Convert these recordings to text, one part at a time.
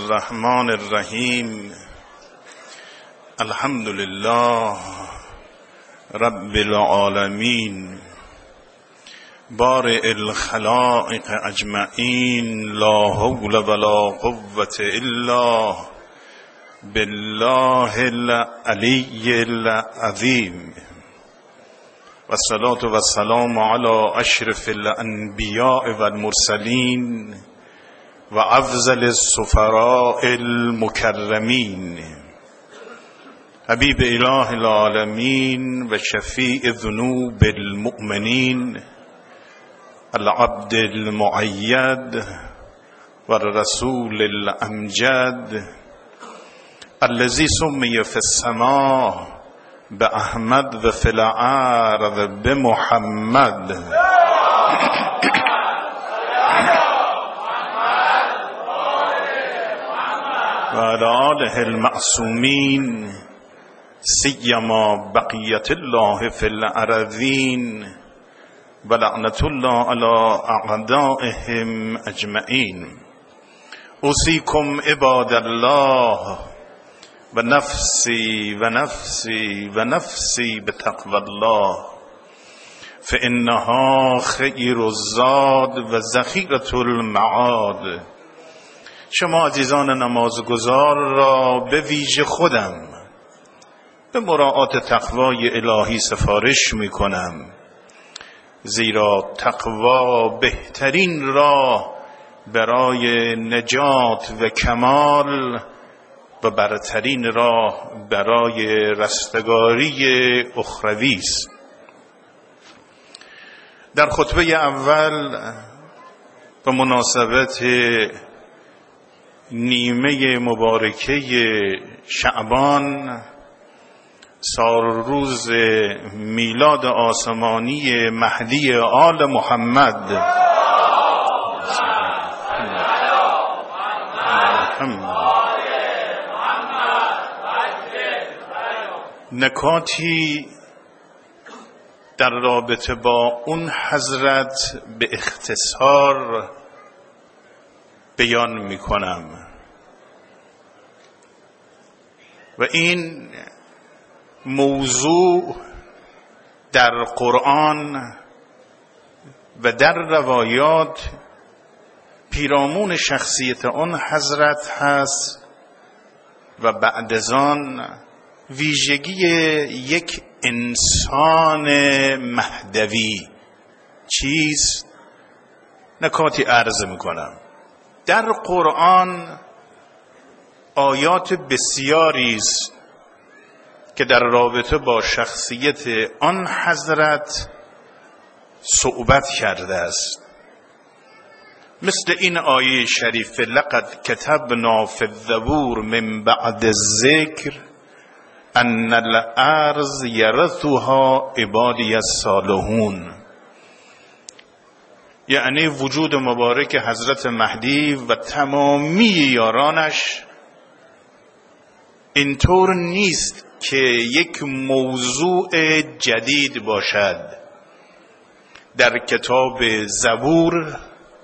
الرحمن الرحیم. الحمد لله رب العالمین بارئ الخلائق اجمعین، لا حول ولا قوة الا بالله العلی العظیم. والصلاة والسلام علی اشرف الانبیاء والمرسلین و افضل السفراء المکرمین، حبیب اله العالمین و شفیع ذنوب المؤمنین، العبد المؤید و الرسول الامجد، الذی سمی فی السماء باحمد و فی الارض بمحمد، و علی آله المعصومین، سیما بقیت الله فی الارضین و لعنت الله علی اعدائهم اجمعین. اوصیکم عباد الله و نفسی و نفسی و نفسی بتقوی الله، فانها خیر الزاد و ذخیرة المعاد. شما عزیزان نمازگزار را به ویژه خودم به مراعات تقوای الهی سفارش می کنم، زیرا تقوا بهترین راه برای نجات و کمال و برترین راه برای رستگاری اخروی است. در خطبه اول به مناسبت نیمه مبارکه شعبان، سالروز میلاد آسمانی مهدی آل محمد، نکاتی در رابطه با اون حضرت به اختصار بیان می کنم. و این موضوع در قرآن و در روایات پیرامون شخصیت آن حضرت هست و بعد از آن ویژگی یک انسان مهدوی چیست. نکاتی عرض میکنم. در قرآن آیات بسیاری است که در رابطه با شخصیت آن حضرت صحبت کرده است، مثل این آیه شریف: لقد کتبنا فی الزبور من بعد الذکر ان الارض یرثها عبادی الصالحون. یعنی وجود مبارک حضرت مهدی و تمامی یارانش اینطور نیست که یک موضوع جدید باشد. در کتاب زبور،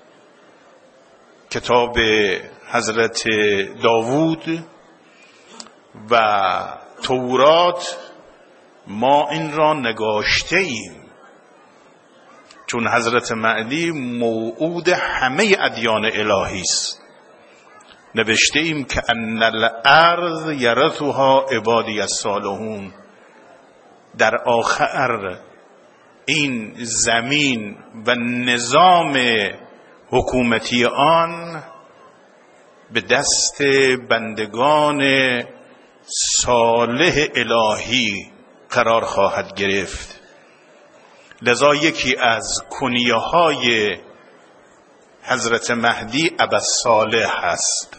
کتاب حضرت داوود و تورات ما این را نگاشته ایم، چون حضرت مهدی موعود همه ادیان الهی است. نوشته ایم که ان الارض یرثها عبادی الصالحون. در آخر این زمین و نظام حکومتی آن به دست بندگان صالح الهی قرار خواهد گرفت. لذا یکی از کنیه های حضرت مهدی ابوالصالح هست،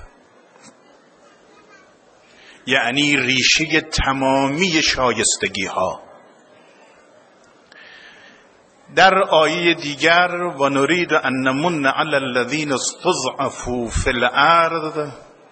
یعنی ریشه تمامی شایستگی ها. در آیه دیگر: و نرید ان نمن علی الذین استضعفوا فی الارض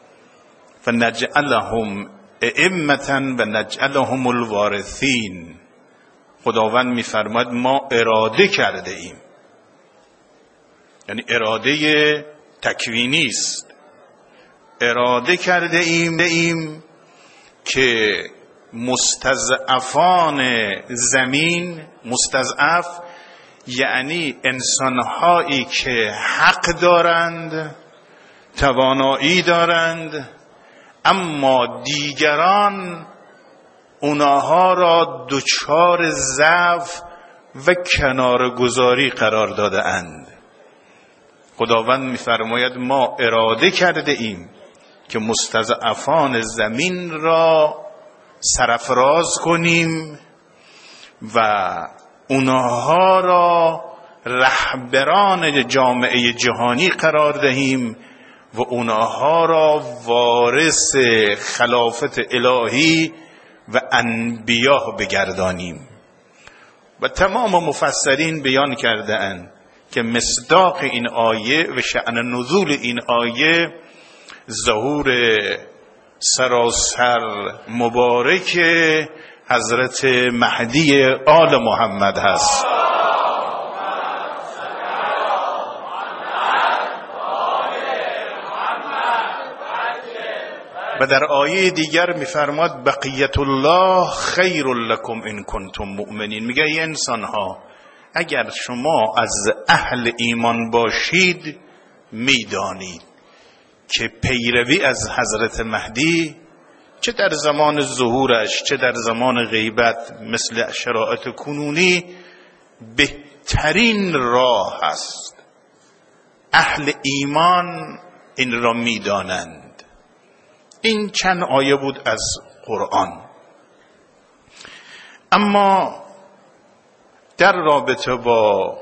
فنجعلهم ائمة و نجعلهم الوارثین. خداوند میفرماید ما اراده کرده ایم، یعنی اراده تکوینی است، اراده کرده ایم که مستضعفان زمین، مستضعف یعنی انسانهایی که حق دارند، توانایی دارند، اما دیگران اونها را دچار ضعف و کنارگذاری قرار داده اند. خداوند می‌فرماید ما اراده کرده ایم که مستضعفان زمین را سرفراز کنیم و اونها را رهبران جامعه جهانی قرار دهیم و اونها را وارث خلافت الهی و انبیا بگردانیم. و تمام مفسرین بیان کرده اند که مصداق این آیه و شأن نزول این آیه ظهور سراسر مبارک حضرت مهدی آل محمد هست. و در آیه دیگر می‌فرماد بقیت الله خیر لکم ان کنتم مؤمنین. میگه ای انسان ها اگر شما از اهل ایمان باشید میدانید که پیروی از حضرت مهدی چه در زمان ظهورش چه در زمان غیبت مثل شرایط کنونی بهترین راه است. اهل ایمان این را میدانند. این چند آیه بود از قرآن. اما در رابطه با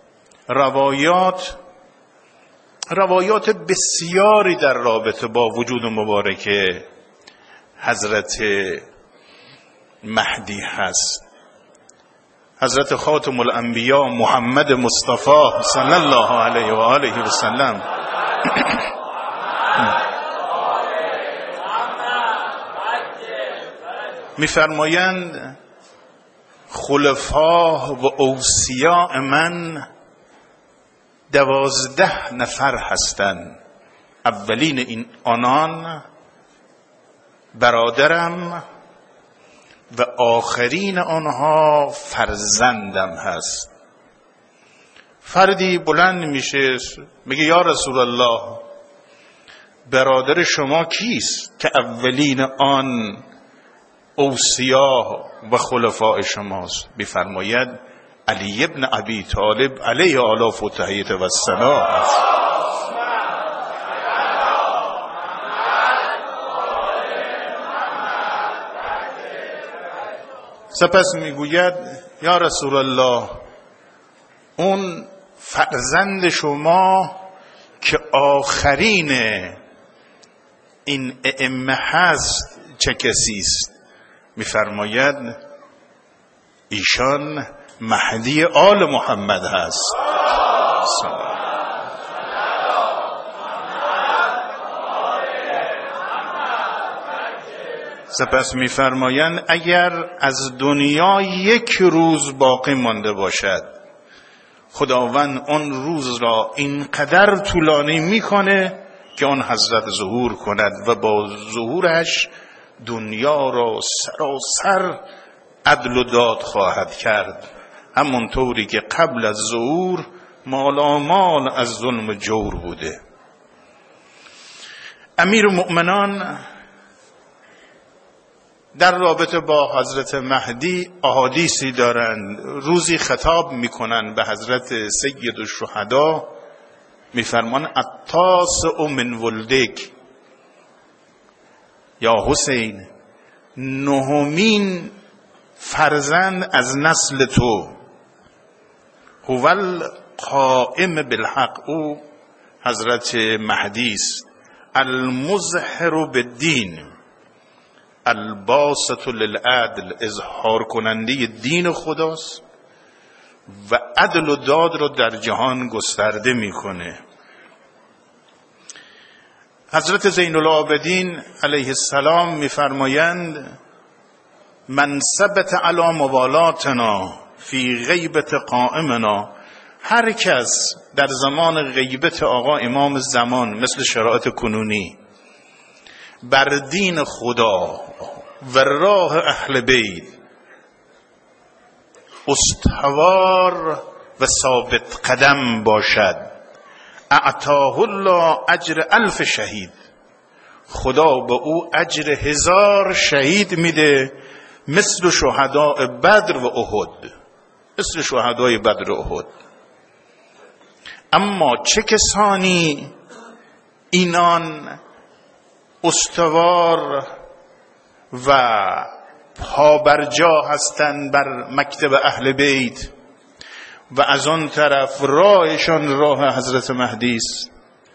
روایات بسیاری در رابطه با وجود مبارک حضرت مهدی هست. حضرت خاتم الانبیا محمد مصطفی صلی الله علیه و آله و سلم می‌فرمایند خلفا و اوصیاء من 12 نفر هستند. اولین این آنان برادرم و آخرین آنها فرزندم هست. فردی بلند میشه میگه یا رسول الله برادر شما کیست که اولین آن اوصیا و خلفاء شماست؟ بفرماید علی ابن ابی طالب علیه آلاف و تحییت و السلام است. سپس میگوید یا رسول الله اون فرزند شما که آخرین این ائمه هست چه کسی است؟ میفرماید ایشان مهدی آل محمد هست. سپس میفرمایند اگر از دنیا یک روز باقی مانده باشد خداوند آن روز را اینقدر طولانی میکنه که آن حضرت ظهور کند و با ظهورش دنیا را سراسر عدل و داد خواهد کرد، همونطوری که قبل از ظهور مالامال از ظلم و جور بوده. امیر المؤمنان در رابطه با حضرت مهدی احادیثی دارند. روزی خطاب میکنن به حضرت سید الشهدا، میفرمان التاسع من ولدک، یا حسین نهمین فرزند از نسل تو، هو القائم بالحق، او حضرت مهدی است، المظهر بالدین، الباسط للعدل، اظهار کننده دین خداست و عدل و داد رو در جهان گسترده میکنه. حضرت زین العابدین علیه السلام میفرمایند من ثبت علی موالاتنا فی غیبت قائمنا، هر کس در زمان غیبت آقا امام زمان مثل شرایط کنونی بر دین خدا و راه اهل بیت استوار و ثابت قدم باشد، اعطاه الله اجر 1000 شهید، خدا به او اجر 1000 شهید میده، مثل شهداء بدر و احد، مثل شهدای بدر و احد. اما چه کسانی اینان استوار و پابرجا هستند بر مکتب اهل بیت و از آن طرف راهشان راه حضرت مهدی است؟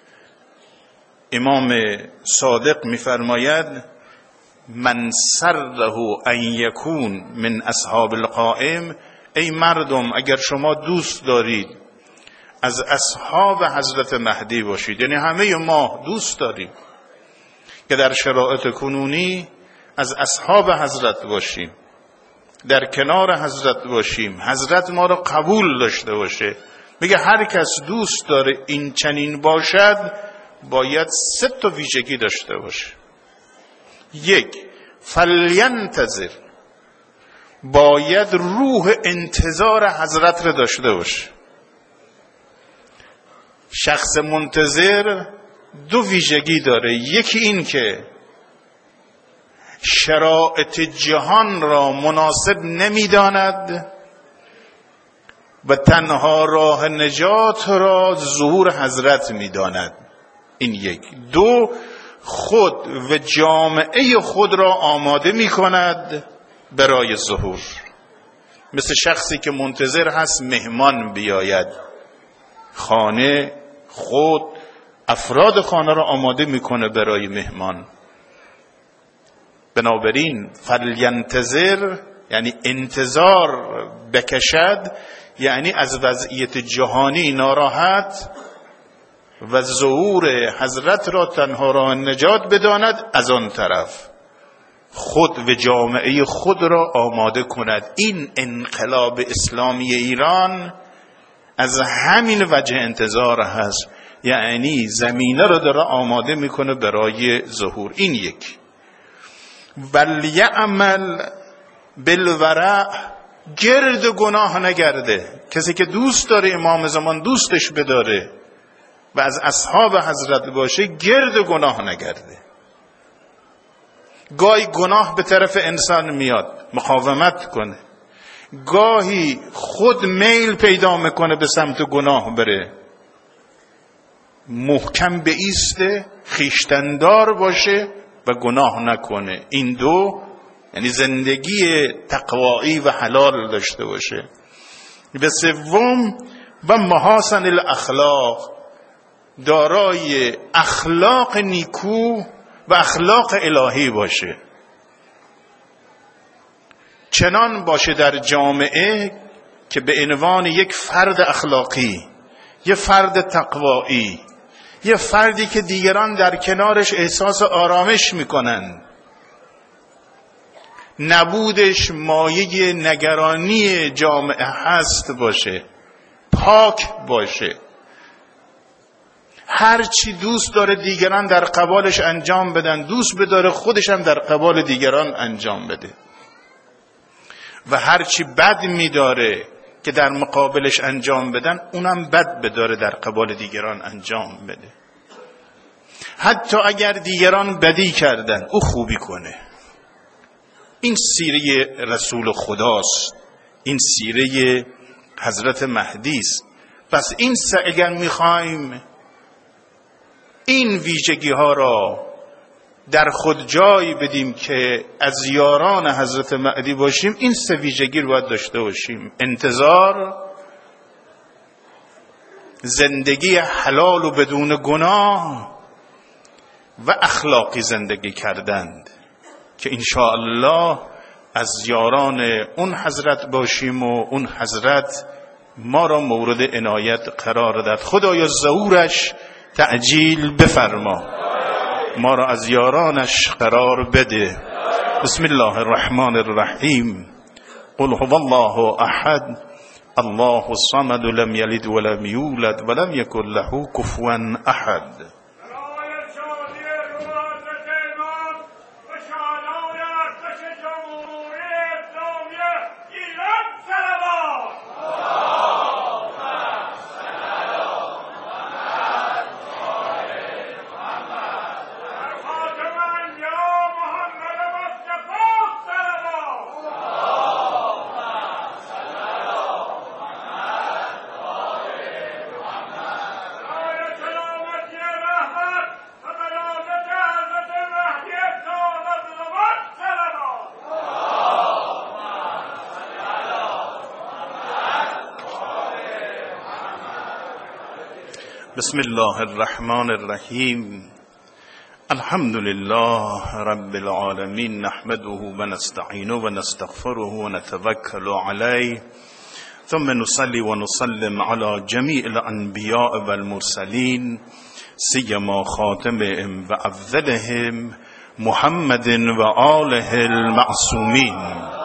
امام صادق می‌فرماید من سره ان یکون من اصحاب القائم، ای مردم اگر شما دوست دارید از اصحاب حضرت مهدی باشید، یعنی همه ما دوست داریم که در شرایط کنونی از اصحاب حضرت باشیم، در کنار حضرت باشیم، حضرت ما را قبول داشته باشه. میگه هر کس دوست داره این چنین باشد باید 3 ویژگی داشته باشه. 1 فلینتظر، باید روح انتظار حضرت را داشته باشه. شخص منتظر 2 ویژگی داره، یکی این که شرایط جهان را مناسب نمیداند و تنها راه نجات را ظهور حضرت میداند، این 1. 2 خود و جامعه خود را آماده میکند برای ظهور، مثل شخصی که منتظر هست مهمان بیاید خانه، خود افراد خانه را آماده میکنه برای مهمان. بنابراین فلینتظر یعنی انتظار بکشد، یعنی از وضعیت جهانی ناراحت و ظهور حضرت را تنها راه نجات بداند، از آن طرف خود و جامعه خود را آماده کند. این انقلاب اسلامی ایران از همین وجه انتظار هست، یعنی زمینه را داره آماده میکنه برای ظهور. این 1. ولیعمل بالورع، گرد گناه نگرده. کسی که دوست داره امام زمان دوستش بداره و از اصحاب حضرت باشه، گرد گناه نگرده. گاهی گناه به طرف انسان میاد مقاومت کنه، گاهی خود میل پیدا میکنه به سمت گناه بره، محکم بایسته، خویشتندار باشه و گناه نکنه. این 2 یعنی زندگی تقوایی و حلال داشته باشه. و 3 و محاسن الاخلاق، دارای اخلاق نیکو و اخلاق الهی باشه. چنان باشه در جامعه که به عنوان یک فرد اخلاقی، یک فرد تقوایی، یک فردی که دیگران در کنارش احساس آرامش میکنن، نبودش مایه نگرانی جامعه هست باشه، پاک باشه، هر چی دوست داره دیگران در قبالش انجام بدن دوست بداره خودش هم در قبال دیگران انجام بده، و هر چی بد میداره که در مقابلش انجام بدن اونم بد بداره در قبال دیگران انجام بده. حتی اگر دیگران بدی کردن او خوبی کنه. این سیره رسول خداست، این سیره حضرت مهدی است. پس این اگر میخوایم این ویژگی ها را در خود جای بدیم که از یاران حضرت مهدی باشیم، این 3 ویژگی رو باید داشته باشیم: انتظار، زندگی حلال و بدون گناه و اخلاقی زندگی کردند، که انشاءالله از یاران اون حضرت باشیم و اون حضرت ما را مورد عنایت قرار داد. خدایا ظهورش تعجیل بفرما، ما را از یارانش قرار بده. بسم الله الرحمن الرحیم. قل هو الله احد الله الصمد لم یلد ولم یولد ولم یکن له کفوا احد. بسم الله الرحمن الرحیم. الحمد لله رب العالمین، نحمده و نستعینه و نستغفره و نتوکل علیه، ثم نصلي ونسلم على جميع الانبیاء و المرسلین، سیما خاتمهم و افضلهم محمد و آله المعصومین،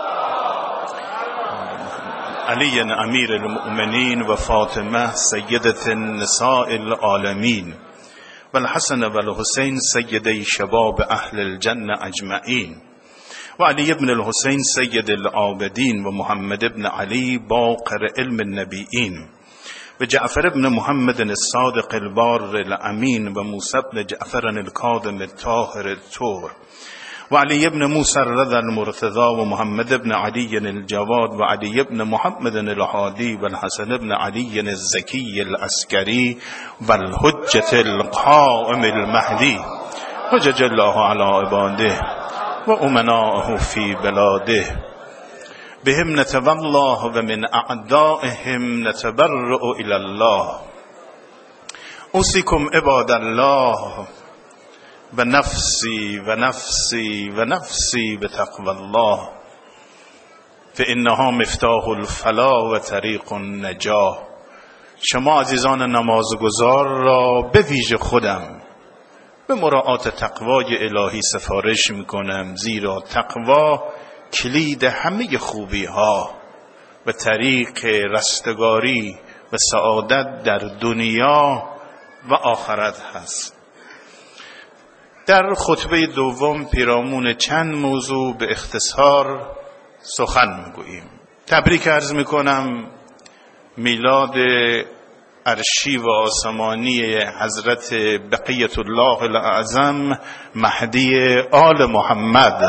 علی امیر المؤمنین و فاطمه سیدة النساء العالمین و الحسن و الحسین سیدی شباب اهل الجنه اجمعین و علی ابن الحسین سید العابدین و محمد ابن علی باقر علم النبیین و جعفر ابن محمد الصادق البار الامین و موسی ابن جعفر الکاظم الطاهر الطهر و علی ابن موسی الرضا المرتضی و محمد ابن علی الجواد و علی ابن محمد الهادی و الحسن ابن علی الزکی العسکری و الحجة القائم المهدی حجج الله علی عباده و امناءه فی بلاده بهم نتولى و من اعدائهم نتبرأ الى الله. اوصیکم عباد الله و نفسی و نفسی و نفسی بتقوى الله فانها مفتاح الفلاح و طریق النجاح. شما عزیزان نمازگزار را به ویژه خودم به مراعات تقوای الهی سفارش میکنم، زیرا تقوا کلید همه خوبی ها و طریق رستگاری و سعادت در دنیا و آخرت هست. در خطبه دوم پیرامون چند موضوع به اختصار سخن میگوییم. تبریک عرض میکنم میلاد عرشی و آسمانی حضرت بقیت الله الاعظم مهدی آل محمد.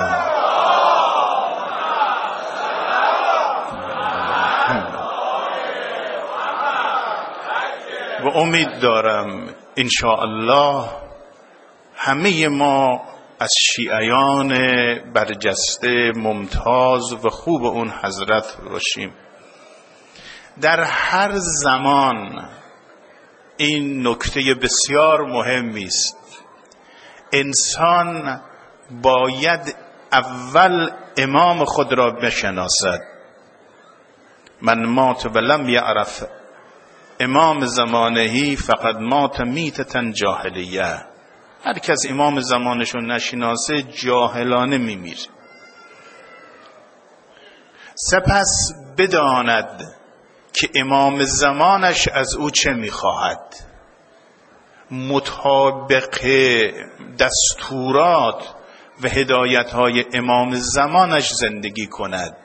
و امید دارم انشاءالله همه ما از شیعیان برجسته ممتاز و خوب اون حضرت باشیم. در هر زمان این نکته بسیار مهمی است. انسان باید اول امام خود را بشناسد. من مات و لم یعرف امام زمانهی فقد مات میتة جاهلیه. هر کس امام زمانشو نشناسه جاهلانه میمیره. سپس بداند که امام زمانش از او چه میخواهد، مطابق دستورات و هدایت‌های امام زمانش زندگی کند.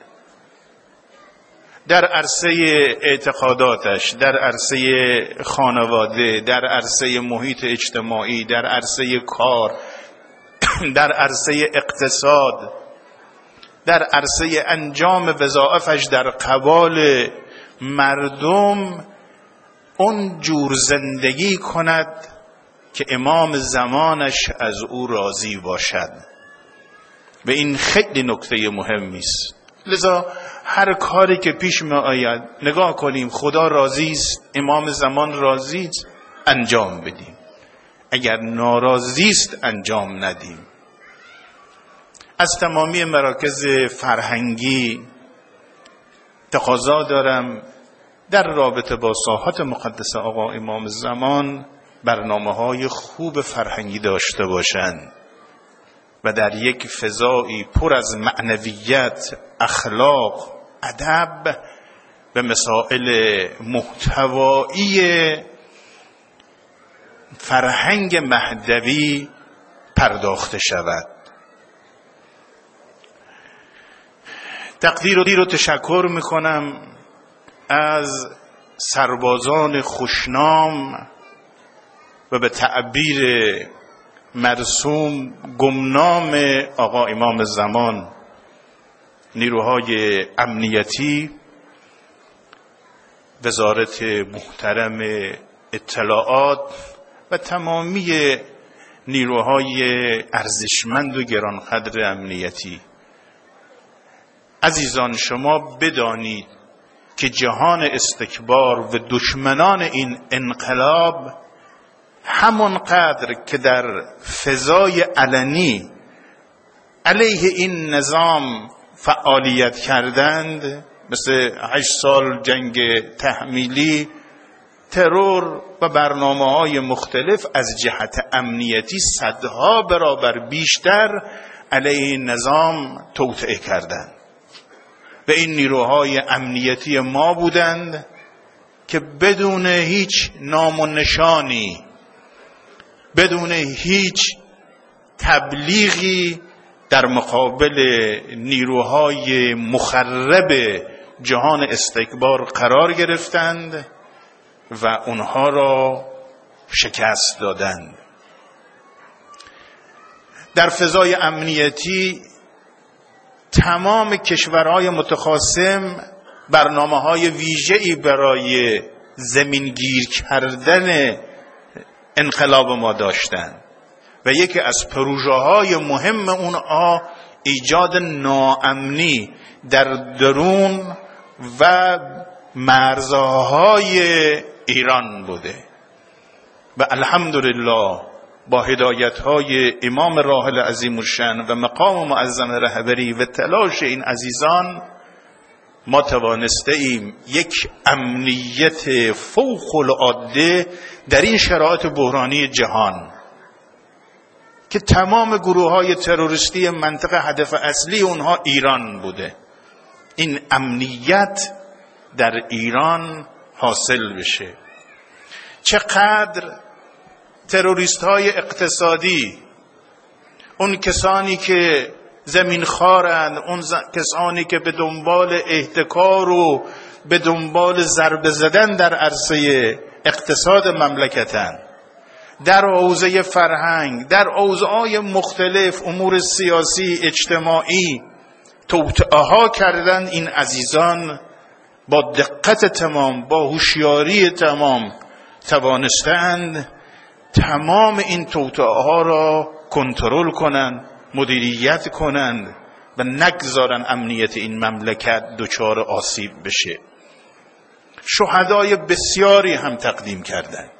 در عرصه اعتقاداتش، در عرصه خانواده، در عرصه محیط اجتماعی، در عرصه کار، در عرصه اقتصاد، در عرصه انجام وظایفش در قبال مردم اون جور زندگی کند که امام زمانش از او راضی باشد. و این خیلی نکته مهمی است. لذا هر کاری که پیش می آید نگاه کنیم خدا راضی است، امام زمان راضی است، انجام بدیم. اگر ناراضی است انجام ندیم. از تمامی مراکز فرهنگی تقاضا دارم در رابطه با ساحات مقدس آقا امام زمان برنامه‌های خوب فرهنگی داشته باشند و در یک فضایی پر از معنویت، اخلاق، ادب و مسائل محتوایی فرهنگ مهدوی پرداخته شود. تقدیر و تشکر میکنم از سربازان خوشنام و به تعبیر مرسوم گمنام آقا امام زمان، نیروهای امنیتی، وزارت محترم اطلاعات و تمامی نیروهای ارزشمند و گرانقدر امنیتی. عزیزان، شما بدانید که جهان استکبار و دشمنان این انقلاب همانقدر که در فضای علنی علیه این نظام فعالیت کردند، مثل 8 سال جنگ تحمیلی، ترور و برنامه‌های مختلف از جهت امنیتی صدها برابر بیشتر علیه نظام توطئه کردند و این نیروهای امنیتی ما بودند که بدون هیچ نام و نشانی، بدون هیچ تبلیغی در مقابل نیروهای مخرب جهان استکبار قرار گرفتند و اونها را شکست دادند. در فضای امنیتی تمام کشورهای متخاصم برنامه‌های ویژه‌ای برای زمینگیر کردن انقلاب ما داشتند و یکی از پروژه‌های مهم اونها ایجاد ناامنی در درون و مرزهای ایران بوده و الحمدلله با هدایت‌های امام راحل عظیم الشأن و مقام معظم رهبری و تلاش این عزیزان ما توانسته ایم یک امنیت فوق العاده در این شرایط بحرانی جهان که تمام گروه‌های تروریستی منطقه هدف اصلی اونها ایران بوده، این امنیت در ایران حاصل بشه. چقدر تروریست‌های اقتصادی، اون کسانی که زمین خارند، اون کسانی که به دنبال احتکار و به دنبال ضربه زدن در عرصه اقتصاد مملکتند، در حوزه فرهنگ، در حوزه‌های مختلف، امور سیاسی، اجتماعی توطئه‌ها کردن، این عزیزان با دقت تمام، با هوشیاری تمام توانستند تمام این توطئه‌ها را کنترل کنند، مدیریت کنند و نگذارن امنیت این مملکت دچار آسیب بشه. شهدای بسیاری هم تقدیم کردند.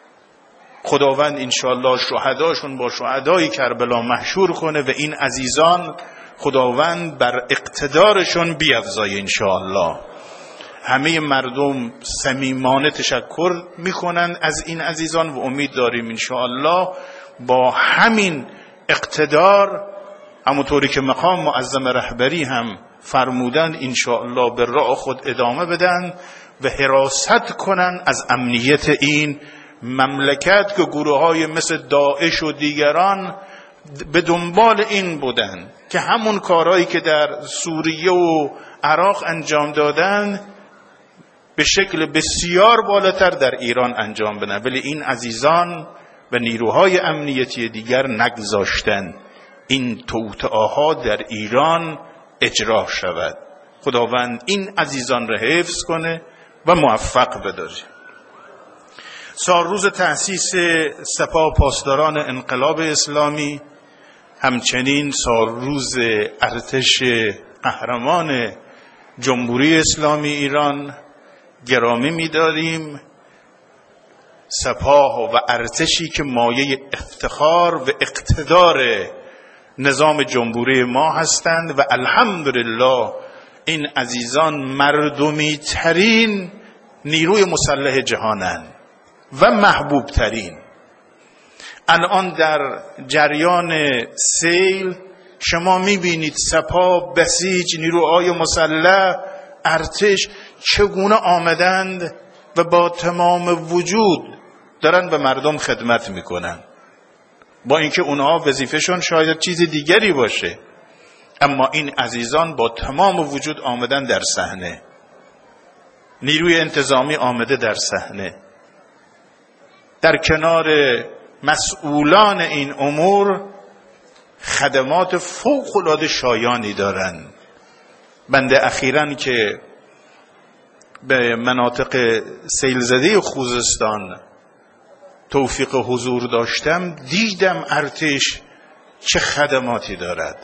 خداوند انشاءالله شهداشون با شهدای کربلا محشور کنه و این عزیزان خداوند بر اقتدارشون بیفزایه انشاءالله. همه مردم صمیمانه تشکر میکنن از این عزیزان و امید داریم انشاءالله با همین اقتدار، همونطوری که مقام معظم رهبری هم فرمودن، انشاءالله به راه خود ادامه بدن و حراست کنن از امنیت این مملکت که گروه‌های مثل داعش و دیگران به دنبال این بودن که همون کارهایی که در سوریه و عراق انجام دادن به شکل بسیار بالاتر در ایران انجام بدن، ولی این عزیزان و نیروهای امنیتی دیگر نگذاشتن این توطئه‌ها در ایران اجرا شود. خداوند این عزیزان را حفظ کنه و موفق بداره. سالروز تأسیس سپاه پاسداران انقلاب اسلامی، همچنین سالروز ارتش قهرمان جمهوری اسلامی ایران گرامی می‌داریم. سپاه و ارتشی که مایه افتخار و اقتدار نظام جمهوری ما هستند و الحمدلله این عزیزان مردمی ترین نیروی مسلح جهانند و محبوب ترین. الان در جریان سیل شما میبینید سپاه، بسیج، نیروهای مسلح، ارتش چگونه آمدند و با تمام وجود دارن به مردم خدمت میکنن، با اینکه اونها وظیفهشون شاید چیز دیگری باشه، اما این عزیزان با تمام وجود آمدن در صحنه. نیروی انتظامی آمده در صحنه، در کنار مسئولان این امور خدمات فوق‌العاده شایانی دارند. بنده اخیراً که به مناطق سیلزده خوزستان توفیق حضور داشتم، دیدم ارتش چه خدماتی دارد،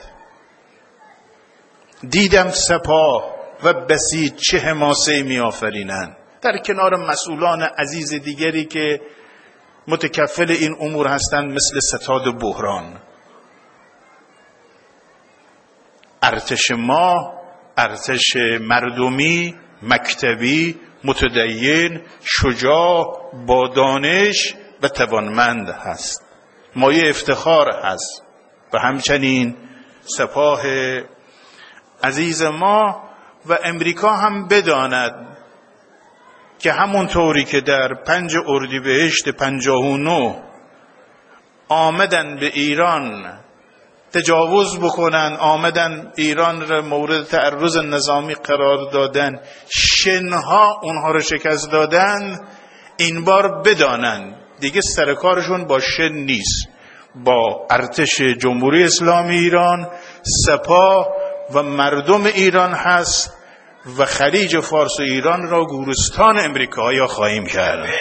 دیدم سپاه و بسیج چه حماسه‌ای می‌آفرینند در کنار مسئولان عزیز دیگری که متکفل این امور هستند مثل ستاد بحران. ارتش ما ارتش مردمی، مکتبی، متدین، شجاع، با دانش و توانمند هست، مایه افتخار هست. و همچنین سپاه عزیز ما و امریکا هم بداند که همونطوری که در 5 اردیبهشت 59 آمدن به ایران تجاوز بکنن، آمدن ایران را مورد تعرض نظامی قرار دادن، شنها اونها رو شکست دادن، این بار بدانن دیگه سرکارشون با شن نیست، با ارتش جمهوری اسلامی ایران، سپاه و مردم ایران هست و خلیج فارس و ایران را گورستان امریکایی خواهیم کرد.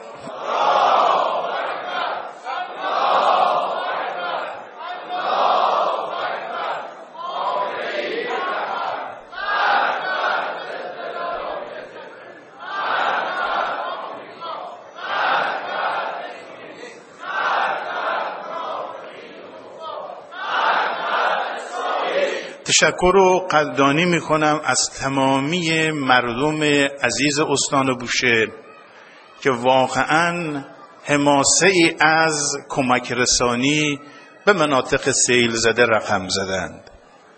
تشکر و قدردانی میکنم از تمامی مردم عزیز استان بوشهر که واقعا حماسه‌ای از کمک رسانی به مناطق سیل زده رقم زدند.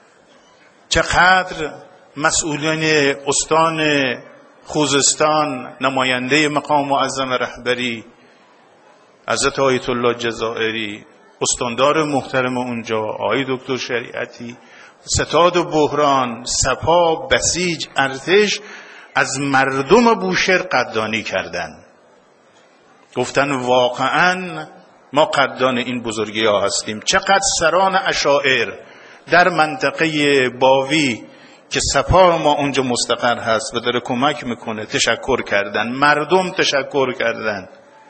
چقدر مسئولین استان خوزستان، نماینده مقام معظم رهبری حضرت آیت الله جزائری، استاندار محترم اونجا آقای دکتر شریعتی، ستاد و بحران، سپاه، بسیج، ارتش از مردم بوشهر قدردانی کردند. گفتن واقعا ما قدردان این بزرگی ها هستیم. چقدر سران عشائر در منطقه باوی که سپاه ما اونجا مستقر هست و داره کمک میکنه تشکر کردن، مردم تشکر کردن،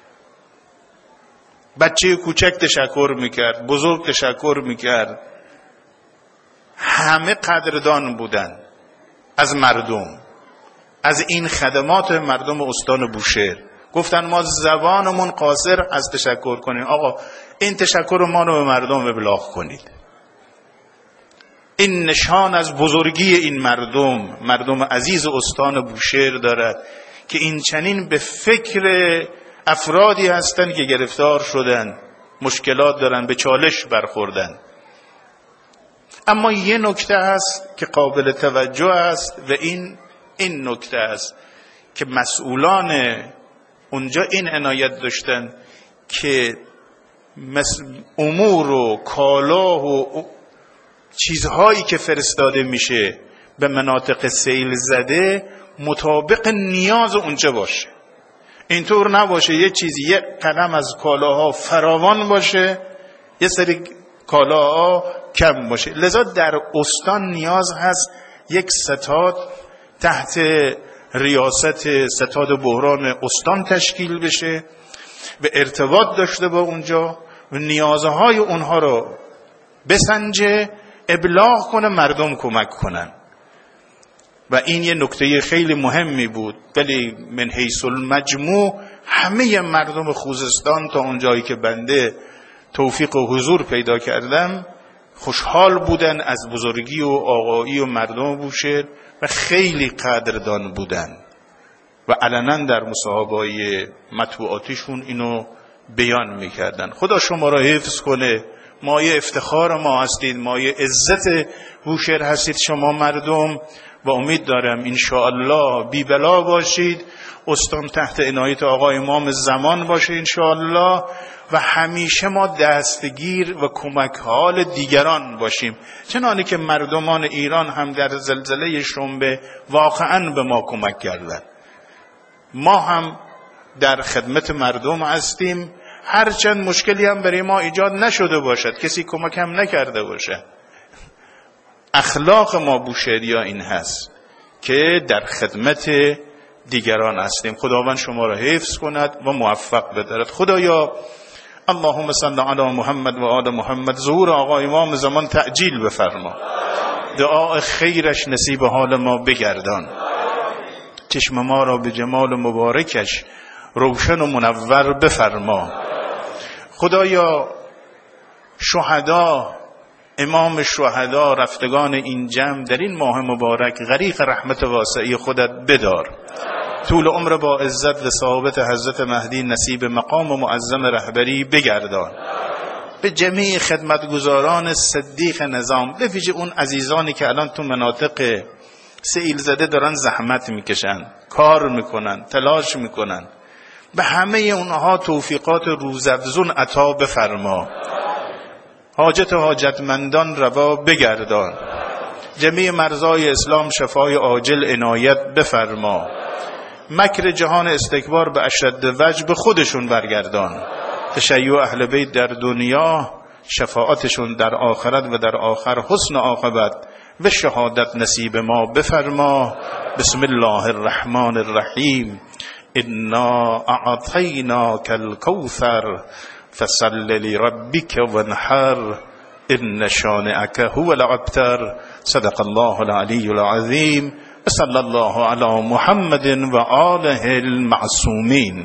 بچه کوچک تشکر میکرد، بزرگ تشکر میکرد، همه قدردان بودن از مردم، از این خدمات مردم استان بوشهر. گفتن ما زبانمون قاصر از تشکر کنیم، آقا این تشکر ما رو به مردم ابلاغ کنید. این نشان از بزرگی این مردم عزیز استان بوشهر دارد که این چنین به فکر افرادی هستند که گرفتار شدن، مشکلات دارن، به چالش برخوردن. اما یه نکته هست که قابل توجه است و این نکته است که مسئولان اونجا این عنایت داشتن که امور و کالا و چیزهایی که فرستاده میشه به مناطق سیل زده مطابق نیاز اونجا باشه. اینطور نباشه یه چیزی، یه قدم از کالاها فراوان باشه، یه سری کالاها کم باشه. لذا در استان نیاز هست یک ستاد تحت ریاست ستاد بحران استان تشکیل بشه و ارتباط داشته با اونجا و نیازهای اونها رو بسنجه، ابلاغ کنه، مردم کمک کنن. و این یه نکته خیلی مهمی بود. ولی من حیث المجموع همه مردم خوزستان تا اونجایی که بنده توفیق و حضور پیدا کردم خوشحال بودن از بزرگی و آقایی و مردم بوشهر و خیلی قدردان بودن و علنا در مصاحبه‌های مطبوعاتیشون اینو بیان میکردن. خدا شما را حفظ کنه، مایه افتخار ما هستید، مایه عزت بوشهر هستید شما مردم و امید دارم انشاءالله بی بلا باشید، استان تحت عنایت آقای امام زمان باشه انشاءالله و همیشه ما دستگیر و کمک حال دیگران باشیم، چنانه که مردمان ایران هم در زلزله شنبه واقعا به ما کمک کردند. ما هم در خدمت مردم هستیم، هرچند مشکلی هم برای ما ایجاد نشده باشد، کسی کمک هم نکرده باشد. اخلاق ما بوشهریا این هست که در خدمت دیگران هستیم. خداوند شما را حفظ کند و موفق بدارد. خدایا اللهم صل علی محمد و آل محمد. ظهور آقا امام زمان تعجیل بفرما، دعا خیرش نصیب حال ما بگردان، چشم ما را به جمال مبارکش روشن و منور بفرما. خدایا شهدا، امام شهدا، رفتگان این جمع در این ماه مبارک غریق رحمت واسعی خودت بدار. طول عمر با عزت و ثابت حضرت مهدی نصیب مقام و معظم رهبری بگردان. به جمیع خدمتگزاران صدیق نظام، به ویژه اون عزیزانی که الان تو مناطق سیل زده دارن زحمت میکشن، کار میکنن، تلاش میکنن، به همه اونها توفیقات روزافزون عطا بفرما. حاجت حاجتمندان روا بگردان. جمیع مرزای اسلام شفای عاجل عنایت بفرما. مکر جهان استکبار به اشد وجه به خودشون برگردان. تشیع اهل بیت در دنیا، شفاعتشون در آخرت و در آخر حسن عاقبت و شهادت نصیب ما بفرما. بسم الله الرحمن الرحیم. انا اعطیناک الکوثر فصل لربک وانحر ان شانئک هو الابتر. صدق الله العلی العظیم. صلی الله علی محمد و آله المعصومین.